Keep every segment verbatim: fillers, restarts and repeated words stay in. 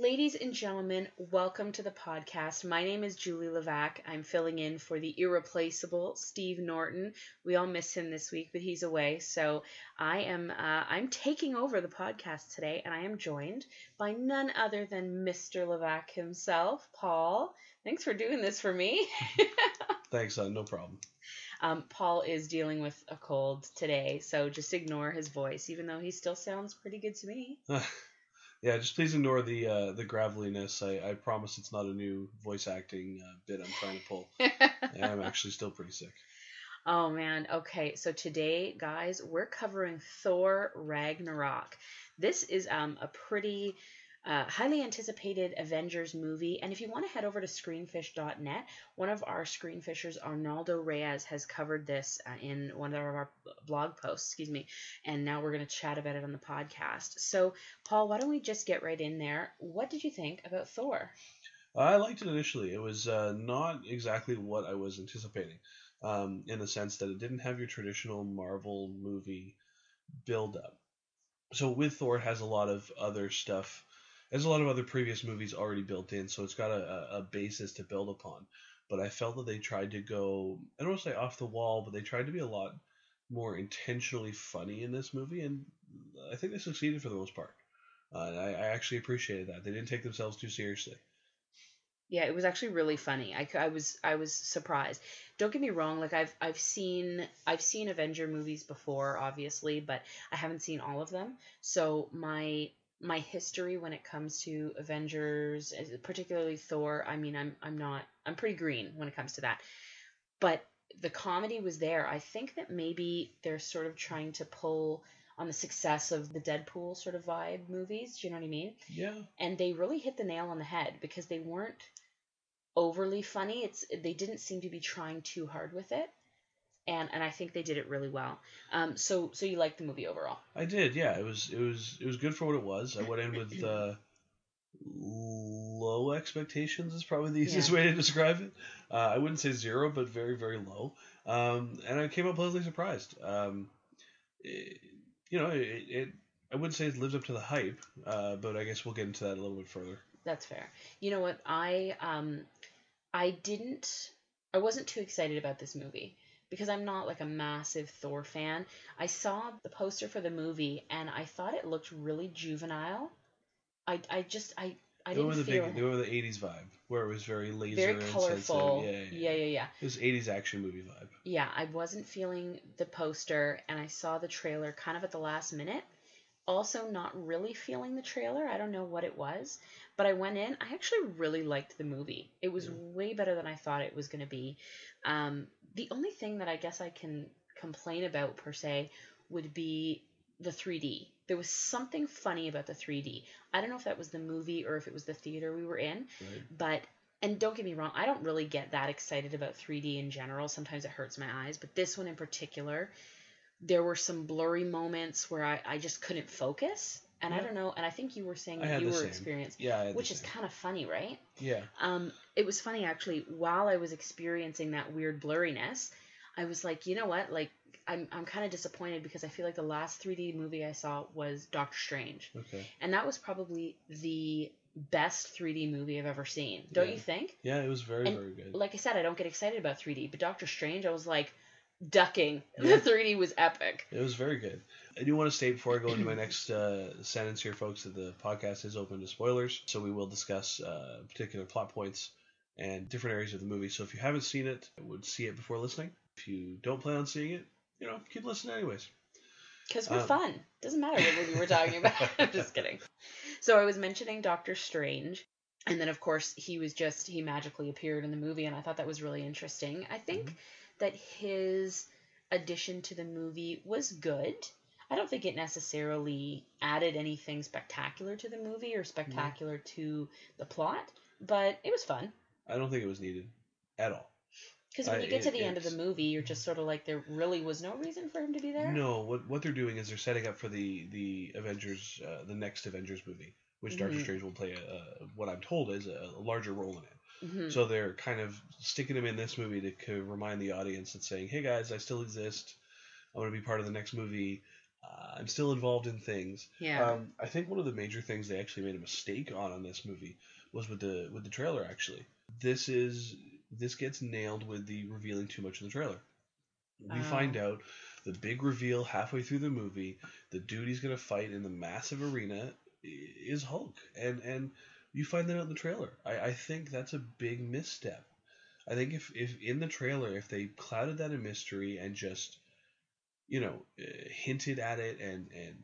Ladies and gentlemen, welcome to the podcast. My name is Julie Levac. I'm filling in for the irreplaceable Steve Norton. We all miss him this week, but he's away. So I am uh, I'm taking over the podcast today, and I am joined by none other than Mister Levac himself, Paul. Thanks for doing this for me. Thanks, uh, no problem. Um, Paul is dealing with a cold today, so just ignore his voice, even though he still sounds pretty good to me. Yeah, just please ignore the uh, the graveliness. I, I promise it's not a new voice acting uh, bit I'm trying to pull. I'm actually still pretty sick. Oh man, okay. So today, guys, we're covering Thor Ragnarok. This is um a pretty uh, highly anticipated Avengers movie, and if you want to head over to screenfish dot net, one of our screenfishers, Arnaldo Reyes, has covered this uh, in one of our blog posts, excuse me, and now we're going to chat about it on the podcast. So, Paul, why don't we just get right in there? What did you think about Thor? I liked it initially. It was uh, not exactly what I was anticipating, um, in the sense that it didn't have your traditional Marvel movie build up. So with Thor, it has a lot of other stuff. There's a lot of other previous movies already built in, so it's got a, a basis to build upon. But I felt that they tried to go, I don't want to say off the wall, but they tried to be a lot more intentionally funny in this movie, and I think they succeeded for the most part. Uh, I, I actually appreciated that. They didn't take themselves too seriously. Yeah, it was actually really funny. I, I was I was surprised. Don't get me wrong, like I've I've seen I've seen Avenger movies before, obviously, but I haven't seen all of them. So my my history when it comes to Avengers, as- particularly Thor, I mean, I'm I'm not I'm pretty green when it comes to that. But the comedy was there. I think that maybe they're sort of trying to pull on the success of the Deadpool sort of vibe movies. Do you know what I mean? Yeah. And they really hit the nail on the head because they weren't overly funny. It's they didn't seem to be trying too hard with it, and and I think they did it really well. Um, so so you liked the movie overall? I did, yeah. It was it was it was good for what it was. I went in with uh, low expectations is probably the easiest Yeah. way to describe it. Uh, I wouldn't say zero, but very very low. Um, and I came out pleasantly surprised. Um, it, you know, it, it I wouldn't say it lives up to the hype, uh, but I guess we'll get into that a little bit further. That's fair. You know what? I um I didn't I wasn't too excited about this movie because I'm not like a massive Thor fan. I saw the poster for the movie and I thought it looked really juvenile. I I just I I They went didn't with the feel big, they went with the eighties vibe, where it was very laser very insensitive. Yeah, colorful. yeah, yeah. Yeah, yeah, yeah. It was eighties action movie vibe. Yeah, I wasn't feeling the poster and I saw the trailer kind of at the last minute. Also, not really feeling the trailer. I don't know what it was, but I went in. I actually really liked the movie. It was Yeah. way better than I thought it was going to be. Um, the only thing that I guess I can complain about per se would be the three D. There was something funny about the three D. I don't know if that was the movie or if it was the theater we were in, Right. but and don't get me wrong, I don't really get that excited about three D in general. Sometimes it hurts my eyes, but this one in particular, there were some blurry moments where I, I just couldn't focus. And I Yeah. don't know, and I think you were saying I that had you the were same. experienced, Yeah, I had which the is same. kind of funny, right? Yeah. Um, it was funny actually. While I was experiencing that weird blurriness, I was like, you know what? Like, I'm I'm kind of disappointed because I feel like the last three D movie I saw was Doctor Strange, Okay. and that was probably the best three D movie I've ever seen. Don't Yeah. you think? Yeah, it was very And very good. like I said, I don't get excited about three D, but Doctor Strange, I was like ducking. Yeah. The three D was epic. It was very good. I do want to state before I go into my next uh, sentence here, folks, that the podcast is open to spoilers, so we will discuss uh, particular plot points and different areas of the movie. So if you haven't seen it, I would see it before listening. If you don't plan on seeing it, you know, keep listening anyways. Because we're Um, fun. Doesn't matter what movie we're talking about. I'm just kidding. So I was mentioning Doctor Strange, and then of course he was just he magically appeared in the movie, and I thought that was really interesting. I think Mhm. that his addition to the movie was good. I don't think it necessarily added anything spectacular to the movie or spectacular to the plot, but it was fun. I don't think it was needed at all. Because I, when you get to it, the end of the it's movie, you're just sort of like, there really was no reason for him to be there. no. What what they're doing is they're setting up for the the Avengers, uh, the next Avengers movie, which Doctor Mhm. Strange will play a, a what I'm told is a, a larger role in it. Hmm. So they're kind of sticking him in this movie to co- remind the audience and saying, "Hey guys, I still exist. I'm going to be part of the next movie." uh, I'm still involved in things. Yeah. Um, I think one of the major things they actually made a mistake on on this movie was with the with the trailer. Actually, this is this gets nailed with the revealing too much in the trailer. We find Oh. out the big reveal halfway through the movie. The dude he's gonna fight in the massive arena is Hulk, and and you find that out in the trailer. I, I think that's a big misstep. I think if, if in the trailer, if they clouded that a mystery and just, you know, uh, hinted at it and, and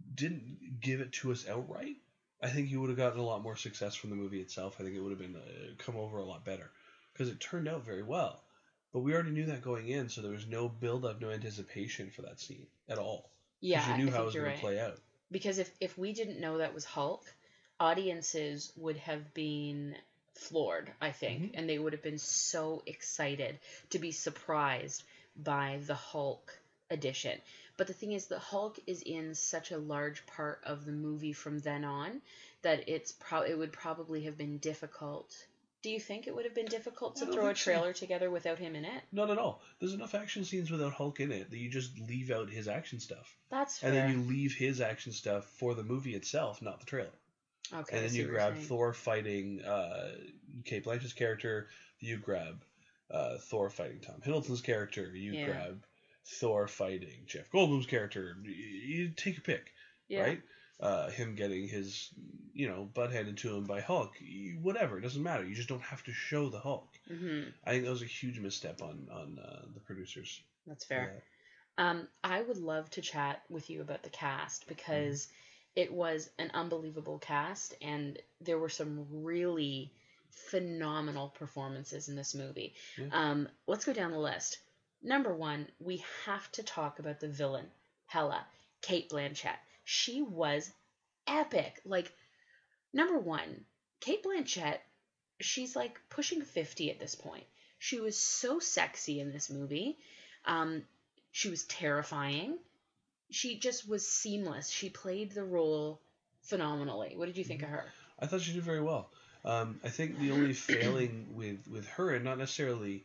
didn't give it to us outright, I think you would have gotten a lot more success from the movie itself. I think it would have been uh, come over a lot better because it turned out very well. But we already knew that going in, so there was no build up, no anticipation for that scene at all Yeah, because you knew I how it think was you're going to right. play out. Because if if we didn't know that was Hulk, audiences would have been floored, I think, Mm-hmm. and they would have been so excited to be surprised by the Hulk edition. But the thing is, the Hulk is in such a large part of the movie from then on that it's pro- it would probably have been difficult. Do you think it would have been difficult I to don't throw a think so. trailer together without him in it? Not at all. There's enough action scenes without Hulk in it that you just leave out his action stuff. That's And then fair. you leave his action stuff for the movie itself, not the trailer. Okay, And I then see you what you're grab saying. Thor fighting uh, Kate Blanchett's character. You grab uh, Thor fighting Tom Hiddleston's character. You Yeah. grab Thor fighting Jeff Goldblum's character. You, you take your pick, Yeah. right? Uh, him getting his, you know, butt handed to him by Hulk. You, whatever, it doesn't matter. You just don't have to show the Hulk. Mm-hmm. I think that was a huge misstep on on uh, the producers. That's for fair. that. Um, I would love to chat with you about the cast because Mm-hmm. it was an unbelievable cast and there were some really phenomenal performances in this movie. Yeah. Um, let's go down the list. Number one, we have to talk about the villain, Hela, Kate Blanchett. She was epic. Like, number one, Kate Blanchett, she's like pushing fifty at this point. She was so sexy in this movie. Um, she was terrifying. She just was seamless. She played the role phenomenally. What did you think Mm-hmm. of her? I thought she did very well. Um, I think the only failing with, with her, and not necessarily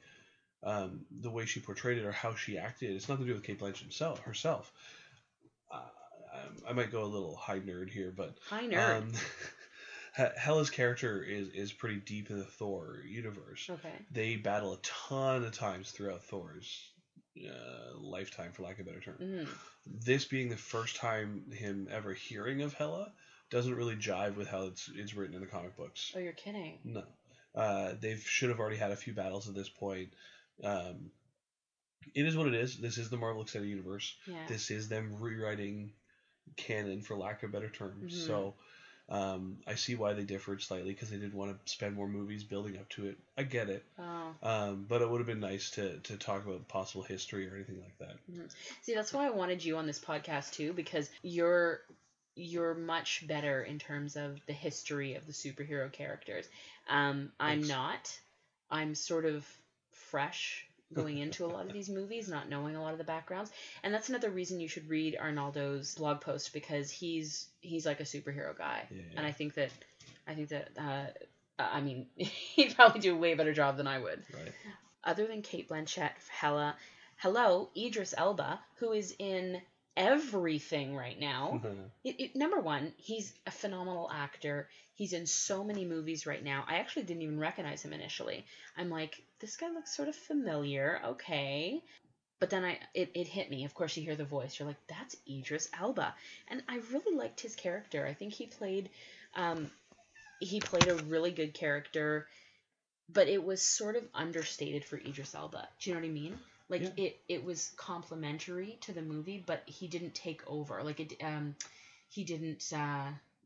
um, the way she portrayed it or how she acted, it's nothing to do with Kate Blanchett himself, herself. Uh, I, I might go a little high nerd here, but Hi, nerd. um, Hela's character is, is pretty deep in the Thor universe. Okay. They battle a ton of times throughout Thor's uh, lifetime, for lack of a better term. Mm. This being the first time him ever hearing of Hela doesn't really jive with how it's it's written in the comic books. Oh, you're kidding. No, uh, they should have already had a few battles at this point. Um, it is what it is. This is the Marvel Extended Universe. Yeah. This is them rewriting canon, for lack of a better term. Mhm. So um, I see why they differed slightly because they didn't want to spend more movies building up to it. I get it. Oh. Um, but it would have been nice to, to talk about possible history or anything like that. Mhm. See, that's why I wanted you on this podcast too, because you're you're much better in terms of the history of the superhero characters. Um, I'm Thanks. not. I'm sort of fresh going into a lot of these movies, not knowing a lot of the backgrounds, and that's another reason you should read Arnaldo's blog post because he's he's like a superhero guy, Yeah, yeah. and I think that I think that uh, I mean he'd probably do a way better job than I would. Right. Other than Kate Blanchett, Hela, hello, Idris Elba, who is in everything right now. It, it, number one, he's a phenomenal actor. He's in so many movies right now. I actually didn't even recognize him initially. I'm like, this guy looks sort of familiar. Okay. But then I it, it hit me. Of course, you hear the voice. You're like, that's Idris Elba. And I really liked his character. I think he played um, he played a really good character, but it was sort of understated for Idris Elba. Do you know what I mean? Like Yeah. it, it was complimentary to the movie, but he didn't take over. Like it, um, he didn't. Uh,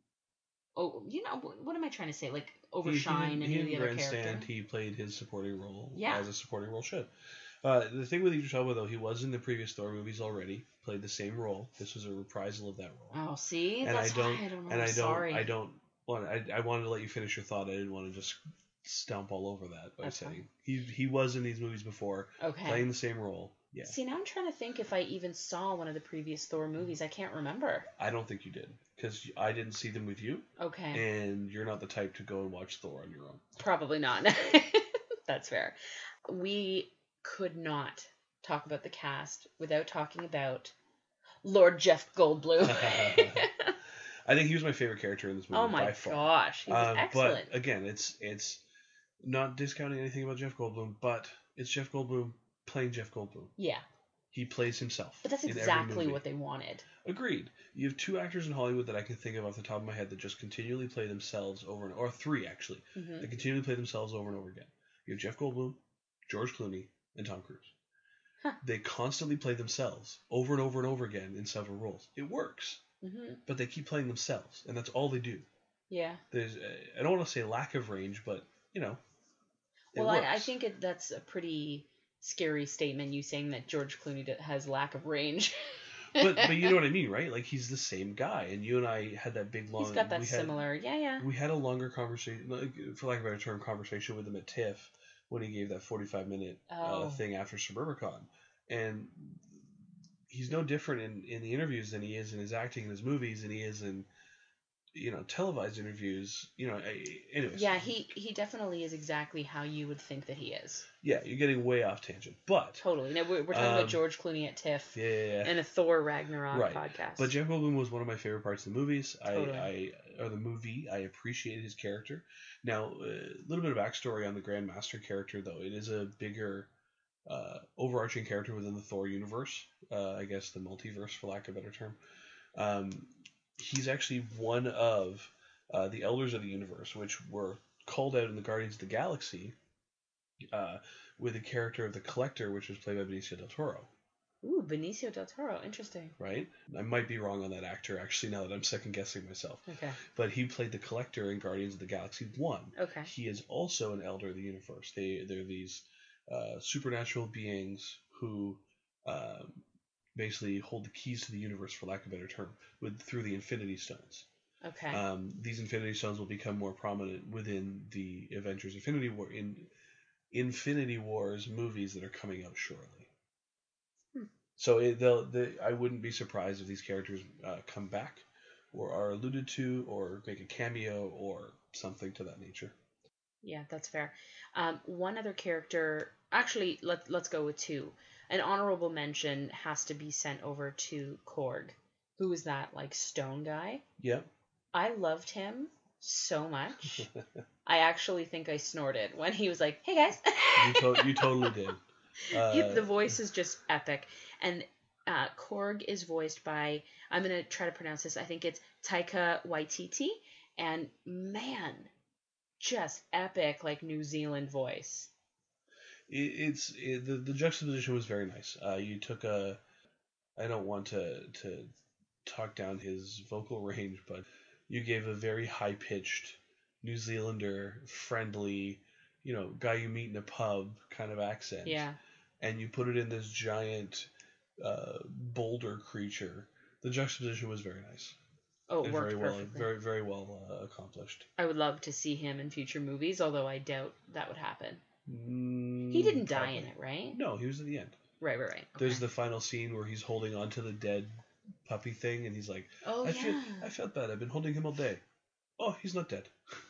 oh, you know what, what am I trying to say? Like overshine he, he, any of he the other grandstand, character. He played his supporting role Yeah. as a supporting role should. Uh, the thing with Idris Elba, though, he was in the previous Thor movies already. Played the same role. This was a reprisal of that role. Oh, see, and that's I don't, why I don't know. and I I'm don't, sorry. I don't want. I, I wanted to let you finish your thought. I didn't want to just stomp all over that by That's saying fine. he he was in these movies before, Okay. playing the same role. Yeah. See, now I'm trying to think if I even saw one of the previous Thor movies. I can't remember. I don't think you did because I didn't see them with you, Okay. and you're not the type to go and watch Thor on your own. Probably not. That's fair. We could not talk about the cast without talking about Lord Jeff Goldblum. I think he was my favorite character in this movie Oh my by far. gosh, he was Um, excellent. But again, it's it's not discounting anything about Jeff Goldblum, but it's Jeff Goldblum playing Jeff Goldblum. Yeah. He plays himself. But that's in every exactly movie. what they wanted. Agreed. You have two actors in Hollywood that I can think of off the top of my head that just continually play themselves over and or three actually. Mm-hmm. That continually play themselves over and over again. You have Jeff Goldblum, George Clooney, and Tom Cruise. Huh. They constantly play themselves over and over and over again in several roles. It works. Mm-hmm. But they keep playing themselves, and that's all they do. Yeah. There's, I don't want to say lack of range, but you know. Well, I, I think it, that's a pretty scary statement. You saying that George Clooney has lack of range. but but you know what I mean, right? Like he's the same guy, and you and I had that big long. He's got that we similar, had, yeah, yeah. We had a longer conversation, like, for lack of a better term, conversation with him at TIFF when he gave that forty-five minute oh. uh, thing after Suburbicon, and he's no different in, in the interviews than he is in his acting in his movies, and he is in, you know, televised interviews. You know, anyways. Yeah, he he definitely is exactly how you would think that he is. Yeah, you're getting way off tangent, but totally. No, we're, we're talking um, about George Clooney at TIFF. Yeah, yeah, yeah. And a Thor Ragnarok right. podcast. But Jeff Goldblum was one of my favorite parts of the movies. Totally. I, I or the movie. I appreciated his character. Now, a little bit of backstory on the Grandmaster character, though. It is a bigger, uh, overarching character within the Thor universe. Uh, I guess the multiverse, for lack of a better term. Um, he's actually one of uh, the Elders of the Universe, which were called out in the Guardians of the Galaxy. Uh, with the character of the Collector, which was played by Benicio del Toro. Ooh, Benicio del Toro, interesting. Right? I might be wrong on that actor, actually, now that I'm second guessing myself. Okay. But he played the Collector in Guardians of the Galaxy one. Okay. He is also an Elder of the Universe. They, they're these uh, supernatural beings who um, basically hold the keys to the universe, for lack of a better term, with through the Infinity Stones. Okay. Um, these Infinity Stones will become more prominent within the Avengers Infinity War in Infinity Wars movies that are coming out shortly. Hmm. So it, they'll, they, I wouldn't be surprised if these characters uh, come back or are alluded to or make a cameo or something to that nature. Yeah, that's fair. Um, one other character, actually, let, let's go with two. An honorable mention has to be sent over to Korg. Who is that, like, stone guy? Yep. I loved him so much. I actually think I snorted when he was like, "Hey guys." you, to- you totally did. Uh, the voice is just epic, and uh, Korg is voiced by, I'm gonna try to pronounce this. I think it's Taika Waititi, and man, just epic, like New Zealand voice. It, it's it, the the juxtaposition was very nice. Uh, you took a, I don't want to to talk down his vocal range, but you gave a very high pitched New Zealander friendly, you know, guy you meet in a pub kind of accent. Yeah. And you put it in this giant uh, boulder creature. The juxtaposition was very nice. Oh, it worked very well, perfectly. Very, very well uh, accomplished. I would love to see him in future movies, although I doubt that would happen. Mm, he didn't probably. die in it, right? No, he was at the end. Right, right, right. Okay. There's the final scene where he's holding on to the dead puppy thing, and he's like, "Oh I yeah, feel, I felt bad. I've been holding him all day. Oh, he's not dead."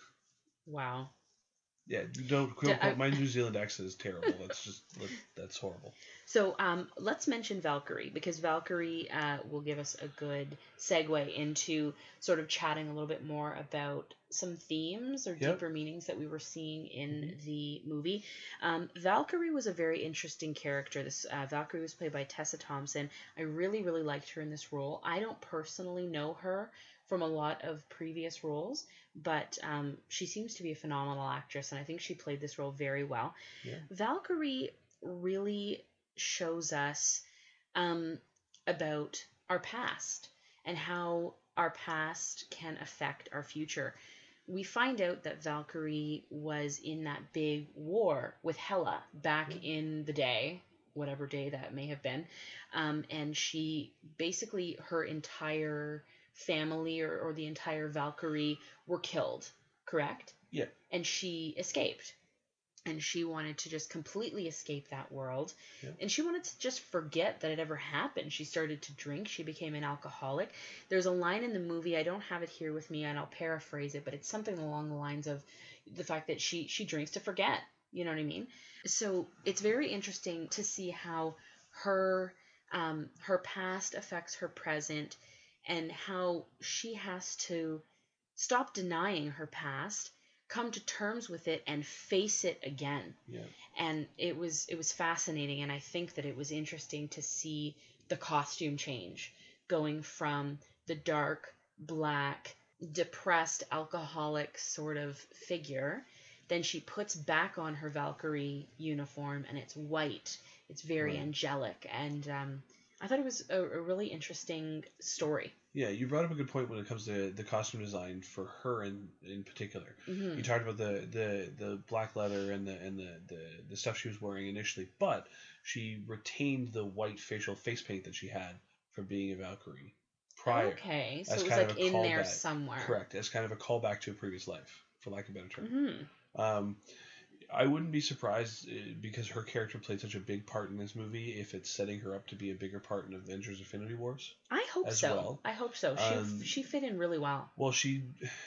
Wow. Yeah, don't. don't I, my New Zealand accent is terrible. That's just that's horrible. So um, let's mention Valkyrie, because Valkyrie uh, will give us a good segue into sort of chatting a little bit more about some themes or yep. deeper meanings that we were seeing in mm-hmm. the movie. Um, Valkyrie was a very interesting character. This uh, Valkyrie was played by Tessa Thompson. I really, really liked her in this role. I don't personally know her from a lot of previous roles, but um, she seems to be a phenomenal actress, and I think she played this role very well. Yeah. Valkyrie really shows us um, about our past and how our past can affect our future. We find out that Valkyrie was in that big war with Hela back yeah. in the day, whatever day that may have been, um, and she basically, her entire family or, or the entire Valkyrie were killed, correct? Yeah. And she escaped. And she wanted to just completely escape that world. Yeah. And she wanted to just forget that it ever happened. She started to drink. She became an alcoholic. There's a line in the movie, I don't have it here with me, and I'll paraphrase it, but it's something along the lines of the fact that she, she drinks to forget. You know what I mean? So it's very interesting to see how her Um, her past affects her present, and how she has to stop denying her past, come to terms with it, and face it again. Yeah. And it was it was fascinating, and I think that it was interesting to see the costume change, going from the dark black depressed alcoholic sort of figure. Then she puts back on her Valkyrie uniform, and it's white. It's very Right. angelic, and um, I thought it was a, a really interesting story. Yeah, you brought up a good point when it comes to the costume design for her in in particular. Hmm. You talked about the, the, the black leather and the and the, the, the stuff she was wearing initially, but she retained the white facial face paint that she had from being a Valkyrie prior, Okay, so as it was kind of like a in there callback. somewhere. Correct, as kind of a callback to a previous life, for lack of a better term. Hmm. Um, I wouldn't be surprised uh, because her character played such a big part in this movie if it's setting her up to be a bigger part in Avengers Infinity Wars I hope as so. well. I hope so. Um, She she fit in really well. Well, she.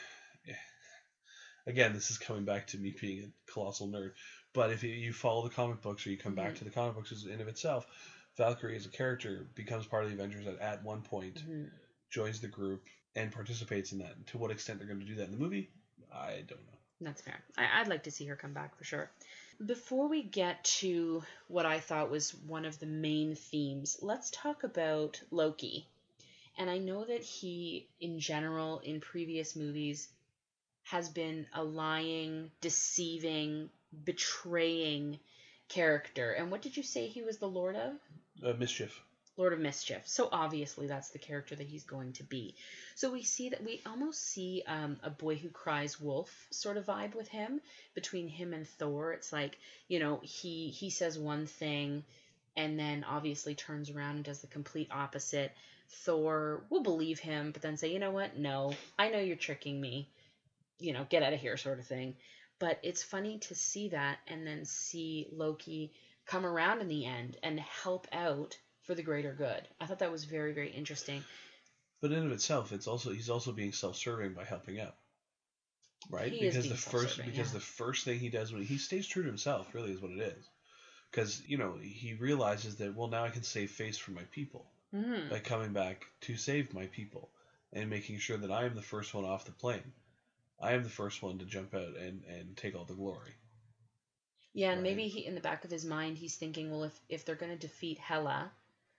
Again, this is coming back to me being a colossal nerd, but if you, you follow the comic books or you come Hmm. back to the comic books in of itself, Valkyrie as a character becomes part of the Avengers at, at one point, Hmm. joins the group, and participates in that. To what extent they're going to do that in the movie, I don't know. That's fair. I, I'd like to see her come back for sure. Before we get to what I thought was one of the main themes, let's talk about Loki. And I know that he, in general, in previous movies, has been a lying, deceiving, betraying character. And what did you say he was the Lord of? Uh, mischief. Lord of Mischief. So obviously that's the character that he's going to be. So we see that we almost see um, a boy who cries wolf sort of vibe with him, between him and Thor. It's like, you know, he he says one thing and then obviously turns around and does the complete opposite. Thor will believe him, but then say, you know what? No, I know you're tricking me. You know, get out of here, sort of thing. But it's funny to see that and then see Loki come around in the end and help out for the greater good. I thought that was very, very interesting. But in of itself, it's also he's also being self-serving by helping out, right? He is Because the being first self-serving, because yeah. the first thing he does when he stays true to himself, really, is what it is. Because you know he realizes that, well, now I can save face for my people Mm-hmm. by coming back to save my people and making sure that I am the first one off the plane. I am the first one to jump out and, and take all the glory. Yeah, and Right. maybe he, in the back of his mind, he's thinking, well, if if they're going to defeat Hela,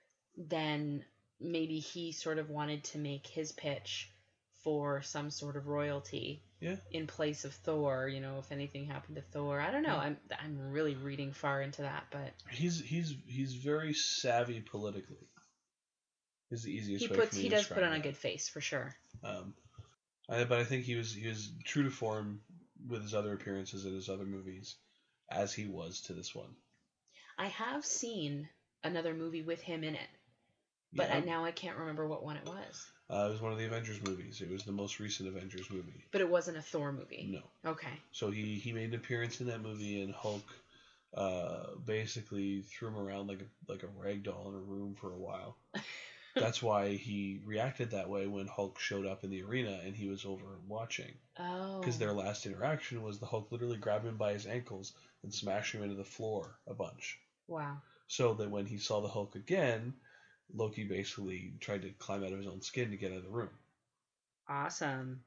then maybe he sort of wanted to make his pitch for some sort of royalty. Yeah. In place of Thor, you know, if anything happened to Thor, I don't know. Yeah. I'm I'm really reading far into that, but He's he's he's very savvy politically. Is the easiest he way puts for me he to does put describe on a that. good face for sure. Um, I, but I think he was he was true to form with his other appearances in his other movies, as he was to this one. I have seen another movie with him in it, but Yeah. I, now I can't remember what one it was. Uh, it was one of the Avengers movies. It was the most recent Avengers movie. But it wasn't a Thor movie. No. Okay. So he, he made an appearance in that movie, and Hulk uh, basically threw him around like a like a rag doll in a room for a while. That's why he reacted that way when Hulk showed up in the arena and he was over watching. Oh. Because their last interaction was the Hulk literally grabbed him by his ankles and smashed him into the floor a bunch. Wow. So that when he saw the Hulk again, Loki basically tried to climb out of his own skin to get out of the room. Awesome.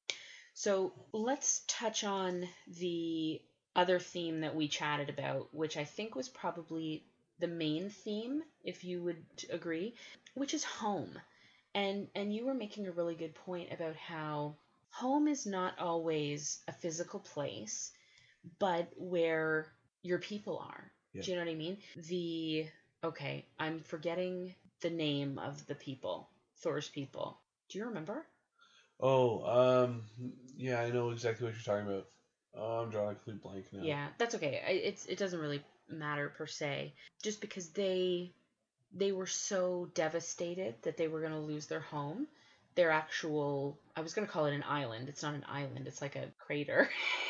So let's touch on the other theme that we chatted about, which I think was probably the main theme, if you would agree, which is home. And and you were making a really good point about how home is not always a physical place, but where your people are. Yeah. Do you know what I mean? The okay, I'm forgetting the name of the people, Thor's people. Do you remember? Oh, um, yeah, I know exactly what you're talking about. Oh, I'm drawing a complete blank now. Yeah, that's okay. I, it's it doesn't really matter per se, just because they they were so devastated that they were going to lose their home. Their actual, I was going to call it an island. It's not an island. It's like a crater.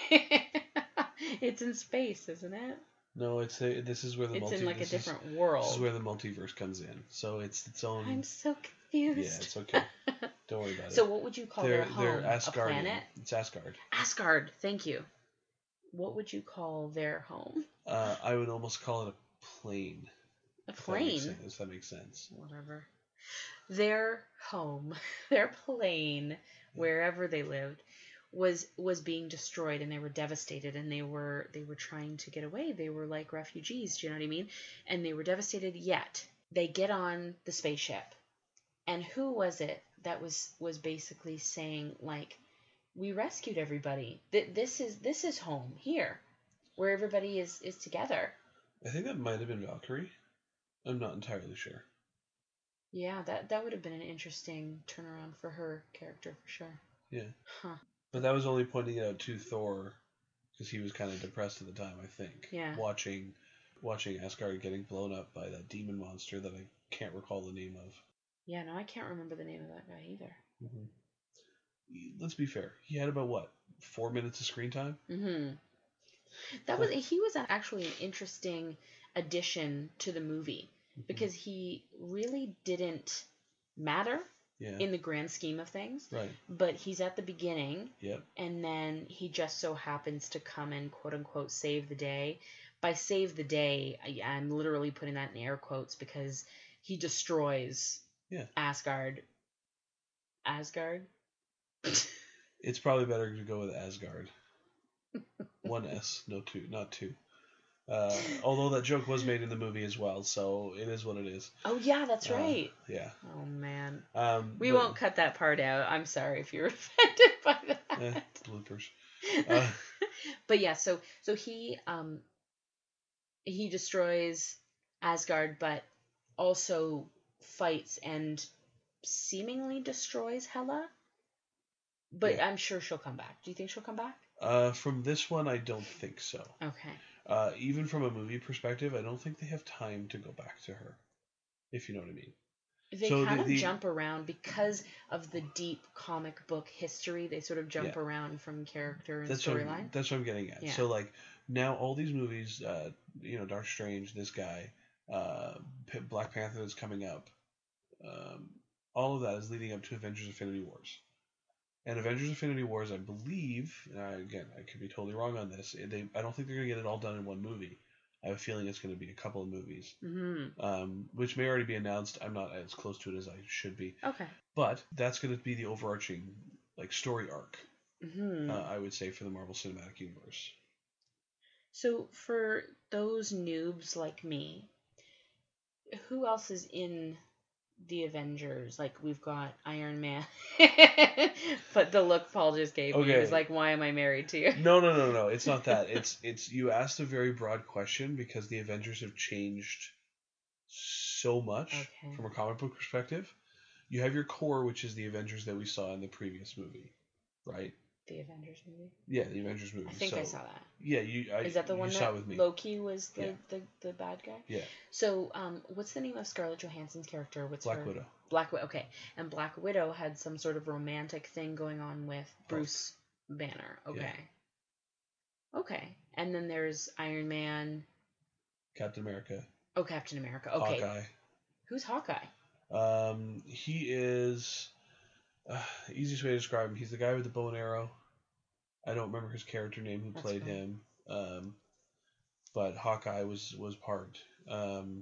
It's in space, isn't it? No, it's a, this is where the It's multi. in like a this different is, world. This is where the multiverse comes in. So it's its own. I'm so confused. Yeah, it's okay. Don't worry about So it. what would you call they're, their home? They're A Asgardian. planet? It's Asgard. Asgard. Thank you. What would you call their home? Uh, I would almost call it a plane. A If that makes plane. sense. If that makes sense. Whatever. Their home, their plane, wherever they lived, was was being destroyed, and they were devastated, and they were they were trying to get away. They were like refugees, do you know what I mean? And they were devastated. Yet they get on the spaceship, and who was it that was was basically saying like, we rescued everybody. Th- this is this is home here, where everybody is is together. I think that might have been Valkyrie. I'm not entirely sure. Yeah, that that would have been an interesting turnaround for her character for sure. Yeah. Huh. But that was only pointing it out to Thor because he was kind of depressed at the time, I think. Yeah. Watching watching Asgard getting blown up by that demon monster that I can't recall the name of. Yeah, no, I can't remember the name of that guy either. Mm-hmm. Let's be fair. He had about what four minutes of screen time. Mm-hmm. That was he was actually an interesting addition to the movie because he really didn't matter Yeah. in the grand scheme of things. Right. But he's at the beginning. Yep. And then he just so happens to come and quote unquote save the day. By save the day, I, I'm literally putting that in air quotes because he destroys Yeah. Asgard. Asgard? It's probably better to go with Asgard. One S, no two, not two. Uh, although that joke was made in the movie as well, so it is what it is. Oh yeah, that's right. Uh, yeah. Oh man. Um, we but, won't cut that part out. I'm sorry if you're offended by that. Eh, bloopers. Uh, but yeah, so so he um he destroys Asgard, but also fights and seemingly destroys Hela. But yeah. I'm sure she'll come back. Do you think she'll come back? Uh, from this one, I don't think so. Okay. Uh, even from a movie perspective, I don't think they have time to go back to her, if you know what I mean. They so kind the, of the, jump around because of the deep comic book history. They sort of jump yeah. around from character and that's storyline. What that's what I'm getting at. Yeah. So like now all these movies, uh, you know, Doctor Strange, this guy, uh, Black Panther is coming up. Um, all of that is leading up to Avengers: Infinity Wars. And Avengers: Infinity Wars, I believe, uh, again, I could be totally wrong on this. They, I don't think they're going to get it all done in one movie. I have a feeling it's going to be a couple of movies, mm-hmm. um, which may already be announced. I'm not as close to it as I should be. Okay. But that's going to be the overarching like story arc, mm-hmm. uh, I would say, for the Marvel Cinematic Universe. So for those noobs like me, who else is in the Avengers? Like, we've got Iron Man. But the look Paul just gave okay. me was like, why am I married to you? No, no, no, no. It's not that. It's it's you asked a very broad question because the Avengers have changed so much okay. from a comic book perspective. You have your core, which is the Avengers that we saw in the previous movie, right? The Avengers movie? Yeah, the Avengers movie. I think so, I saw that. Yeah, you. I, is that the one that that with me. Loki was the, yeah. the, the bad guy? Yeah. So, um, what's the name of Scarlett Johansson's character? What's Black her? Widow. Black Widow. Okay, and Black Widow had some sort of romantic thing going on with Bruce Hulk. Banner. Okay. Yeah. Okay, and then there's Iron Man. Captain America. Oh, Captain America. Okay. Hawkeye. Who's Hawkeye? Um, he is. Uh, easiest way to describe him. He's the guy with the bow and arrow. I don't remember his character name who That's played cool. him. Um, but Hawkeye was was part. Um,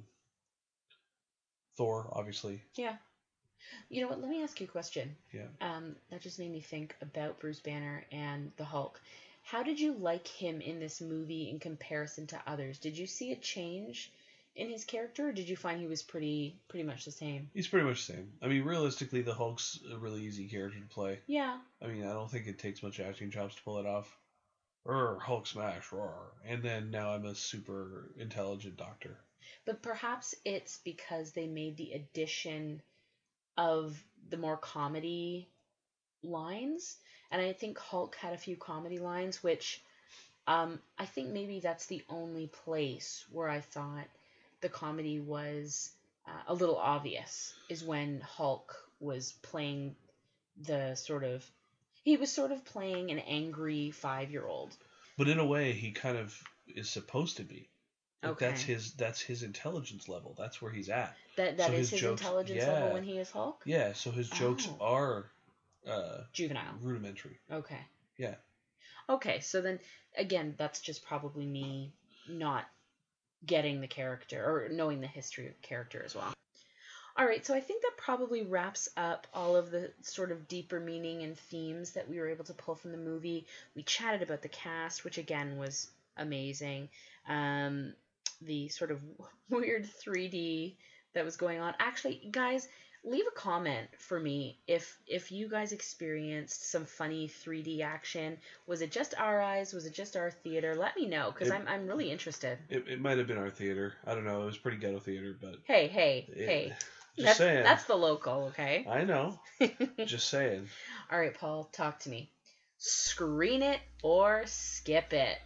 Thor, obviously. Yeah. You know what? Let me ask you a question. Yeah. Um, that just made me think about Bruce Banner and the Hulk. How did you like him in this movie in comparison to others? Did you see a change in his character, or did you find he was pretty pretty much the same? He's pretty much the same. I mean, realistically, the Hulk's a really easy character to play. Yeah. I mean, I don't think it takes much acting chops to pull it off. Roar, Hulk smash, roar. And then now I'm a super intelligent doctor. But perhaps it's because they made the addition of the more comedy lines. And I think Hulk had a few comedy lines, which um, I think maybe that's the only place where I thought the comedy was uh, a little obvious, is when Hulk was playing the sort of, he was sort of playing an angry five-year-old. But in a way, he kind of is supposed to be. Like okay. That's his that's his intelligence level. That's where he's at. That that so is his, his jokes, intelligence yeah, level when he is Hulk? Yeah, so his jokes oh. are uh, juvenile. Rudimentary. Okay. Yeah. Okay, so then again, that's just probably me not getting the character or knowing the history of the character as well. All right, so I think that probably wraps up all of the sort of deeper meaning and themes that we were able to pull from the movie. We chatted about the cast, which again was amazing. Um, the sort of weird three D that was going on. Actually, guys, leave a comment for me if if you guys experienced some funny three D action. Was it just our eyes? Was it just our theater? Let me know, because It, I'm I'm really interested. it, it might have been our theater. I don't know. It was pretty ghetto theater, but Hey, hey, it, hey. just That's saying. that's the local, okay? I know. Just saying. All right, Paul, talk to me. Screen it or skip it.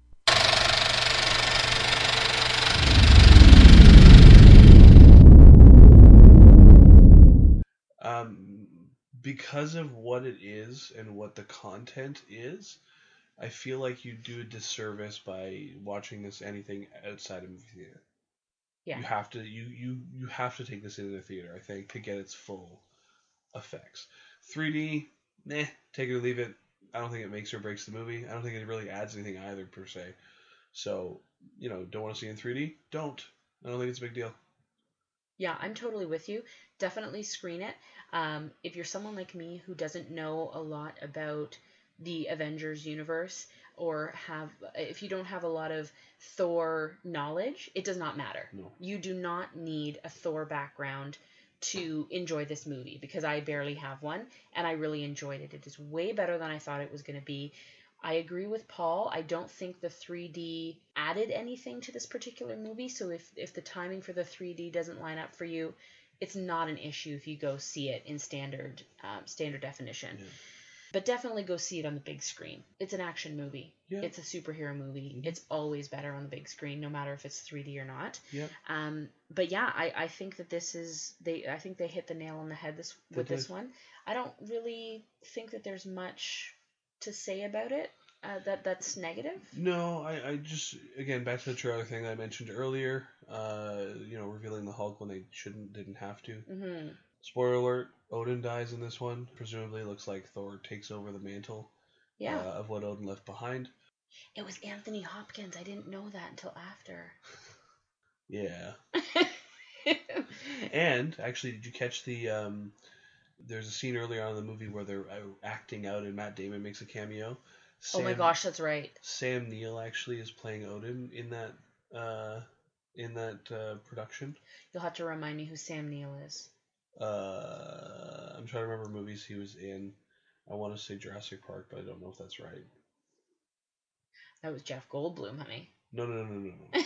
Um, because of what it is and what the content is, I feel like you do a disservice by watching this anything outside of movie theater. Yeah. You have to you you you have to take this into the theater, I think, to get its full effects. three D, nah, take it or leave it. I don't think it makes or breaks the movie. I don't think it really adds anything either per se. So, you know, don't want to see it in three D? Don't. I don't think it's a big deal. Yeah, I'm totally with you. Definitely screen it. Um, if you're someone like me who doesn't know a lot about the Avengers universe, or have, if you don't have a lot of Thor knowledge, it does not matter. No. You do not need a Thor background to enjoy this movie, because I barely have one and I really enjoyed it. It is way better than I thought it was going to be. I agree with Paul. I don't think the three D added anything to this particular movie. So if, if the timing for the three D doesn't line up for you, it's not an issue if you go see it in standard um, standard definition. Yeah. But definitely go see it on the big screen. It's an action movie. Yeah. It's a superhero movie. Mhm. It's always better on the big screen, no matter if it's three D or not. Yeah. Um, but yeah, I, I think that this is they. I think they hit the nail on the head this They with this did. one. I don't really think that there's much to say about it. Uh, that that's negative. No, I, I just again back to the trailer thing I mentioned earlier. Uh, you know, revealing the Hulk when they shouldn't, didn't have to. Mm-hmm. Spoiler alert: Odin dies in this one. Presumably, looks like Thor takes over the mantle Yeah. uh, of what Odin left behind. It was Anthony Hopkins. I didn't know that until after. Yeah. And actually, did you catch the? Um, there's a scene earlier on in the movie where they're acting out, and Matt Damon makes a cameo. Sam, Oh my gosh, that's right. Sam Neill actually is playing Odin in that uh, in that uh, production. You'll have to remind me who Sam Neill is. Uh, I'm trying to remember movies he was in. I want to say Jurassic Park, but I don't know if that's right. That was Jeff Goldblum, honey. No, no, no, no, no.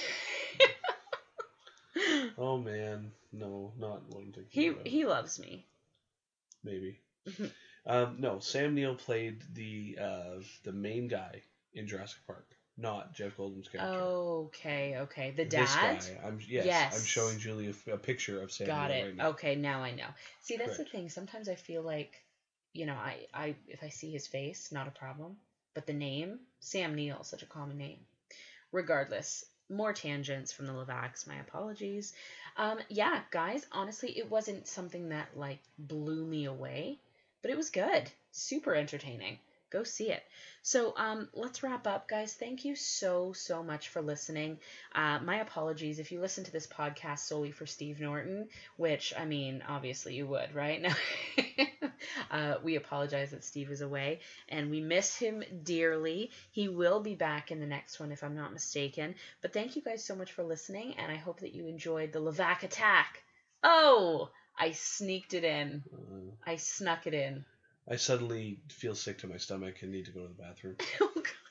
Oh man, no, not what I'm thinking he about. he loves me. Maybe. um, no, Sam Neill played the uh, the main guy in Jurassic Park, not Jeff Goldblum's character. Okay, okay. The This dad? guy. I'm yes, Yes. I'm showing Julie a, a picture of Sam Got Neill it. right now. Okay, now I know. See, that's Correct. the thing. Sometimes I feel like, you know, I, I if I see his face, not a problem. But the name, Sam Neill, such a common name. Regardless, more tangents from the Levax. My apologies. Um, yeah, guys, honestly, it wasn't something that like blew me away, but it was good. Super entertaining. Go see it. So um, let's wrap up, guys. Thank you so, so much for listening. Uh, my apologies if you listen to this podcast solely for Steve Norton, which, I mean, obviously you would, right? No. uh, we apologize that Steve is away, and we miss him dearly. He will be back in the next one, if I'm not mistaken. But thank you guys so much for listening, and I hope that you enjoyed the Levac attack. Oh, I sneaked it in. Uh, I snuck it in. I suddenly feel sick to my stomach and need to go to the bathroom. Oh,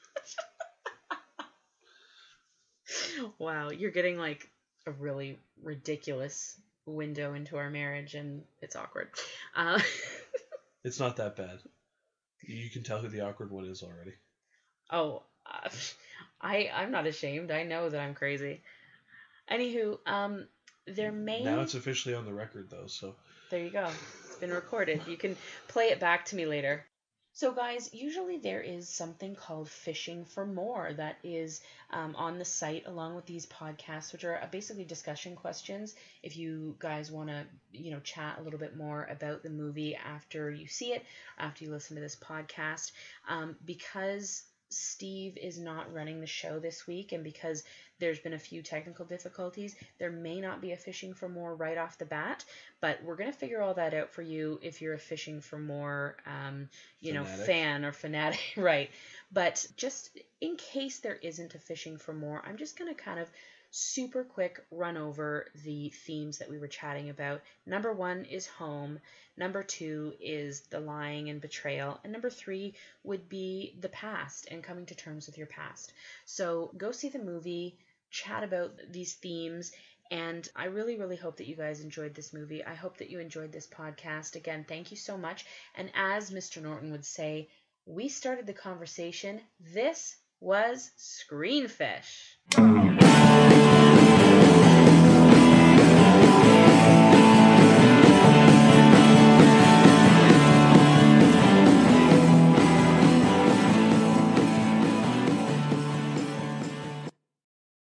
gosh. Wow, you're getting like a really ridiculous window into our marriage, and it's awkward. Uh, It's not that bad. You can tell who the awkward one is already. oh, uh, I I'm not ashamed. I know that I'm crazy. Anywho, um, there may Now it's officially on the record though, so there you go. It's been recorded. You can play it back to me later. So, guys, usually there is something called Fishing for More that is um, on the site along with these podcasts, which are basically discussion questions. If you guys want to, you know, chat a little bit more about the movie after you see it, after you listen to this podcast, um, because Steve is not running the show this week, and because there's been a few technical difficulties, there may not be a Fishing for More right off the bat, but we're going to figure all that out for you if you're a Fishing for More, um, you Fanatic. know, fan or fanatic, right? But just in case there isn't a Fishing for More, I'm just going to kind of super quick run over the themes that we were chatting about. Number one is home. Number two is the lying and betrayal. And number three would be the past and coming to terms with your past. So go see the movie, chat about these themes, and I really, really hope that you guys enjoyed this movie. I hope that you enjoyed this podcast. Again, thank you so much. And as Mister Norton would say, we started the conversation. This was Screenfish.